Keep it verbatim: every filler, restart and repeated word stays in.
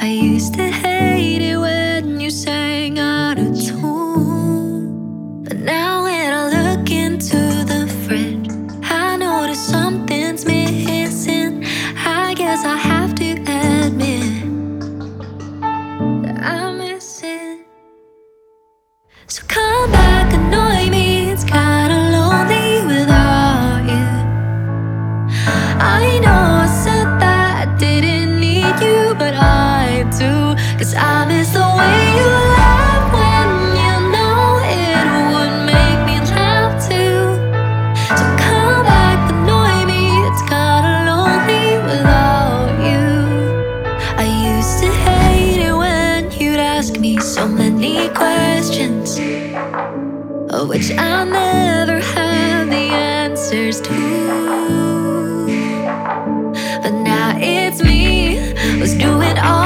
I used to hate it when you sang out of tune, but now when I look into the fridge, I notice something's missing. I guess I have to admit that I miss it. So come back, annoy me. It's kinda lonely without you. I know I said that I didn't need you, but I do. Cause I miss the way you laugh when you know it would make me laugh too. So come back, annoy me. It's kinda lonely without you. I used to hate it when you'd ask me so many questions, of which I never have the answers to. But now it's me who's doing all